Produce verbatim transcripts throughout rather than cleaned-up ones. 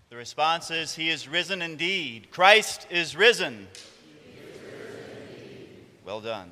The response is, He is risen indeed. Christ is risen. He is risen indeed. Well done.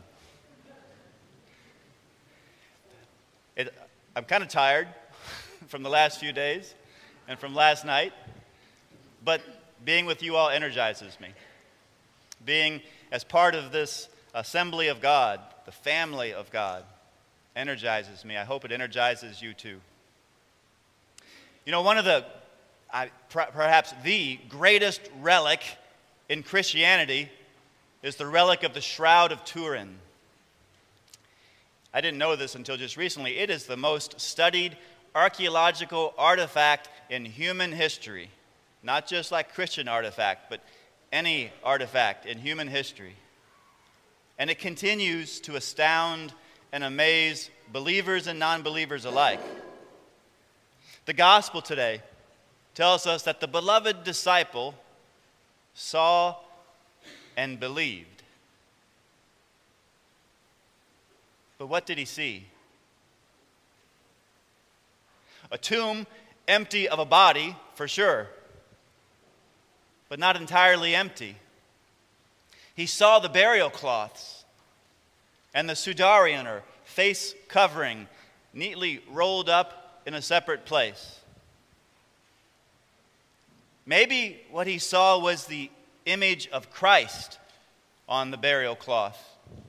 It, I'm kind of tired from the last few days and from last night, but being with you all energizes me. Being as part of this assembly of God, the family of God, energizes me. I hope it energizes you too. You know, one of the, I, perhaps the greatest relic in Christianity is the relic of the Shroud of Turin. I didn't know this until just recently. It is the most studied archaeological artifact in human history. Not just like Christian artifact, but any artifact in human history. And it continues to astound and amaze believers and non-believers alike. The gospel today tells us that the beloved disciple saw and believed. But what did he see? A tomb empty of a body, for sure, but not entirely empty. He saw the burial cloths and the sudarion, or face covering, neatly rolled up in a separate place. Maybe what he saw was the image of Christ on the burial cloth.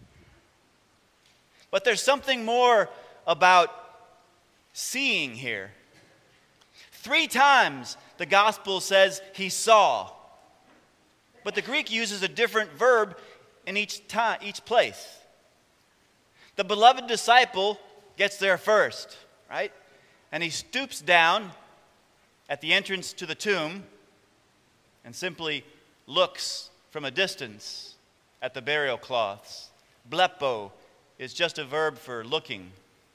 But there's something more about seeing here. Three times the gospel says he saw, but the Greek uses a different verb in each time, each place. The beloved disciple gets there first, right? And he stoops down at the entrance to the tomb and simply looks from a distance at the burial cloths. Blepo is just a verb for looking.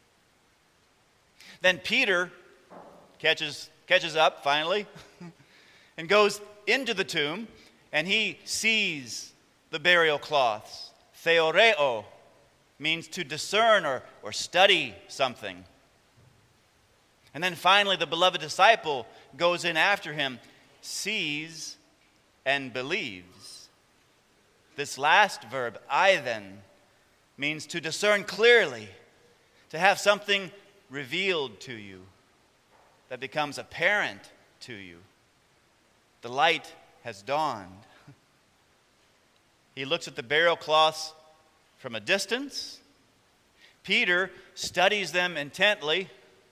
Then Peter catches, catches up finally and goes into the tomb, and he sees the burial cloths. Theoreo means to discern or, or study something. And then finally, the beloved disciple goes in after him, sees and believes. This last verb, eidhen, means to discern clearly, to have something revealed to you that becomes apparent to you. The light has dawned. He looks at the burial cloths from a distance. Peter studies them intently.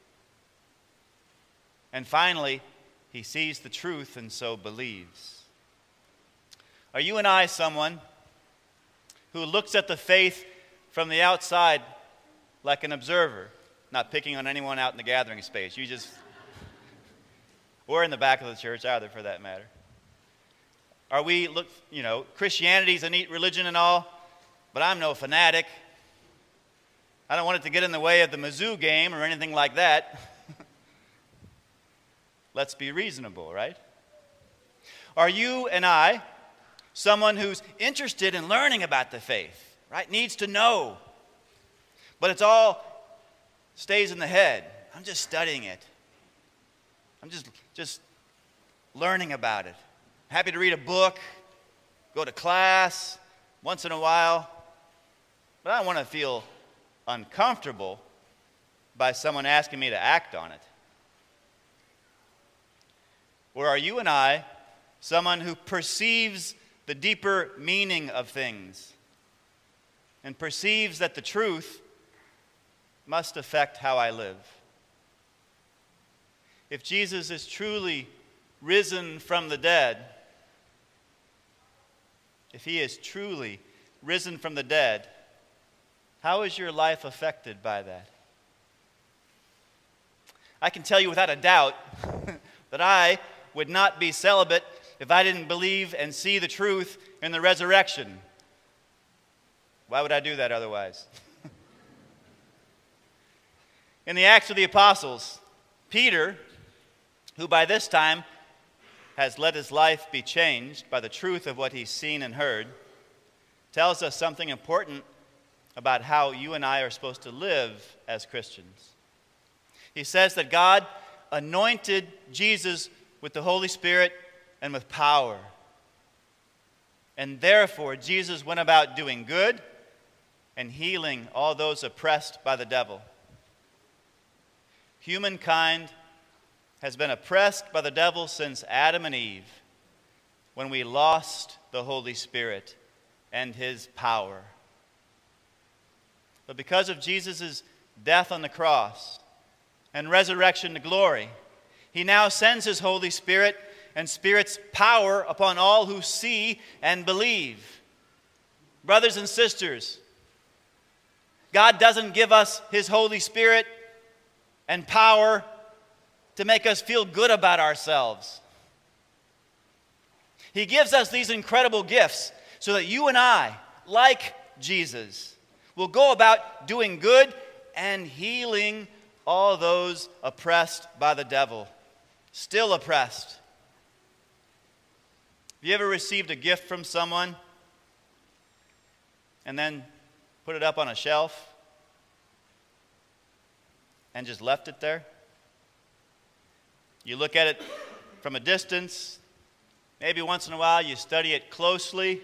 And finally, he sees the truth and so believes. Are you and I someone who looks at the faith from the outside like an observer? Not picking on anyone out in the gathering space. You just, or in the back of the church either, for that matter. Are we, look, you know, Christianity's a neat religion and all, but I'm no fanatic. I don't want it to get in the way of the Mizzou game or anything like that. Let's be reasonable, right? Are you and I someone who's interested in learning about the faith, right? Needs to know, but it's all stays in the head. I'm just studying it. I'm just, just learning about it. Happy to read a book, go to class once in a while, but I don't want to feel uncomfortable by someone asking me to act on it. Or are you and I someone who perceives the deeper meaning of things and perceives that the truth must affect how I live? If Jesus is truly risen from the dead, if he is truly risen from the dead, how is your life affected by that? I can tell you without a doubt that I would not be celibate if I didn't believe and see the truth in the resurrection. Why would I do that otherwise? In the Acts of the Apostles, Peter, who by this time has let his life be changed by the truth of what he's seen and heard, tells us something important about how you and I are supposed to live as Christians. He says that God anointed Jesus with the Holy Spirit and with power. And therefore, Jesus went about doing good and healing all those oppressed by the devil. Humankind has been oppressed by the devil since Adam and Eve, when we lost the Holy Spirit and his power. But because of Jesus' death on the cross and resurrection to glory, he now sends his Holy Spirit and Spirit's power upon all who see and believe. Brothers and sisters, God doesn't give us his Holy Spirit and power to make us feel good about ourselves. He gives us these incredible gifts so that you and I, like Jesus, will go about doing good and healing all those oppressed by the devil, still oppressed. Have you ever received a gift from someone and then put it up on a shelf and just left it there? You look at it from a distance. Maybe once in a while you study it closely,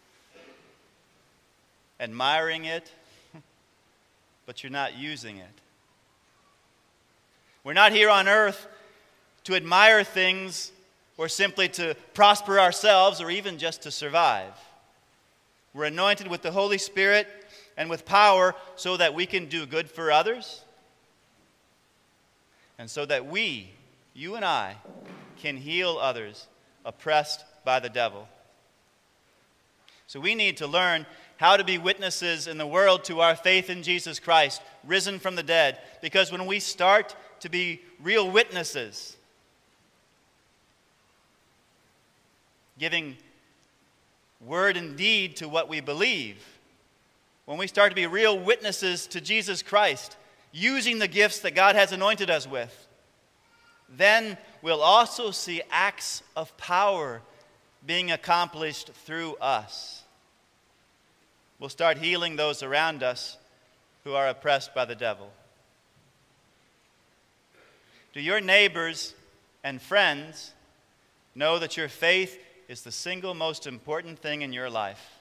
admiring it, but you're not using it. We're not here on earth to admire things or simply to prosper ourselves or even just to survive. We're anointed with the Holy Spirit and with power so that we can do good for others and so that we, you and I, can heal others oppressed by the devil. So we need to learn how to be witnesses in the world to our faith in Jesus Christ, risen from the dead, because when we start to be real witnesses, giving word and deed to what we believe, when we start to be real witnesses to Jesus Christ, using the gifts that God has anointed us with, then we'll also see acts of power being accomplished through us. We'll start healing those around us who are oppressed by the devil. Do your neighbors and friends know that your faith is the single most important thing in your life?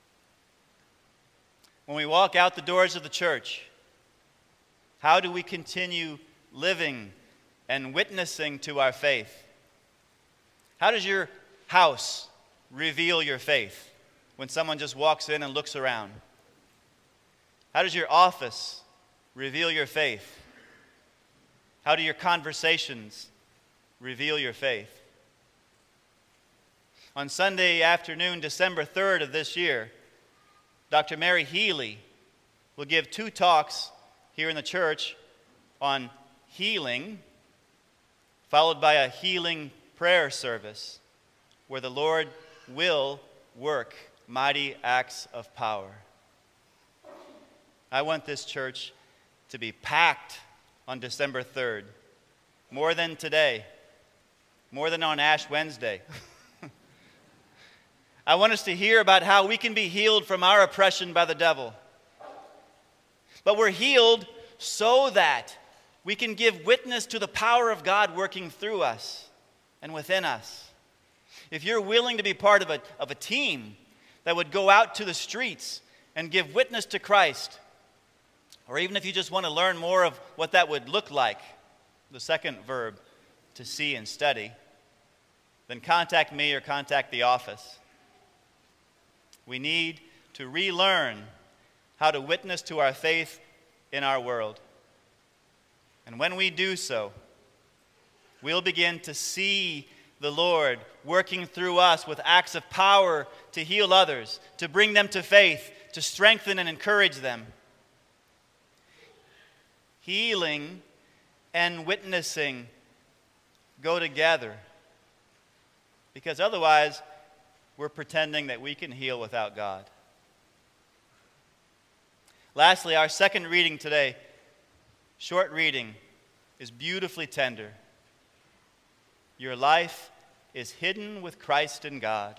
When we walk out the doors of the church, how do we continue living and witnessing to our faith? How does your house reveal your faith when someone just walks in and looks around? How does your office reveal your faith? How do your conversations reveal your faith? On Sunday afternoon, December third of this year, Doctor Mary Healy will give two talks here in the church on healing, followed by a healing prayer service where the Lord will work mighty acts of power. I want this church to be packed on December third, more than today, more than on Ash Wednesday. I want us to hear about how we can be healed from our oppression by the devil. But we're healed so that we can give witness to the power of God working through us and within us. If you're willing to be part of a, of a team that would go out to the streets and give witness to Christ, or even if you just want to learn more of what that would look like, the second verb, to see and study, then contact me or contact the office. We need to relearn how to witness to our faith in our world. And when we do so, we'll begin to see the Lord working through us with acts of power to heal others, to bring them to faith, to strengthen and encourage them. Healing and witnessing go together, because otherwise we're pretending that we can heal without God. Lastly, our second reading today, short reading, is beautifully tender. Your life is hidden with Christ in God.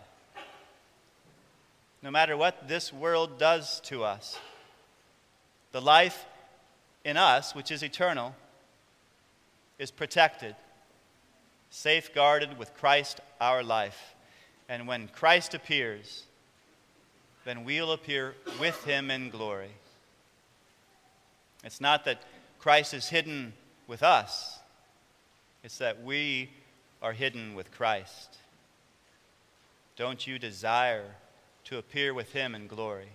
No matter what this world does to us, the life in us, which is eternal, is protected. safeguarded with Christ our life. And when Christ appears, then we'll appear with him in glory. It's not that Christ is hidden with us. It's that we are hidden with Christ. Don't you desire to appear with him in glory?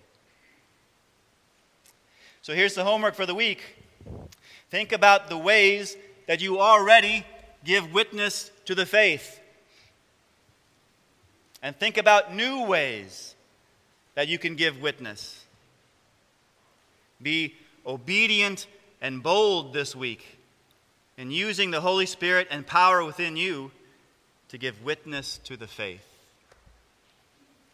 So here's the homework for the week. Think about the ways that you already give witness to the faith. And think about new ways that you can give witness. Be obedient and bold this week in using the Holy Spirit and power within you to give witness to the faith.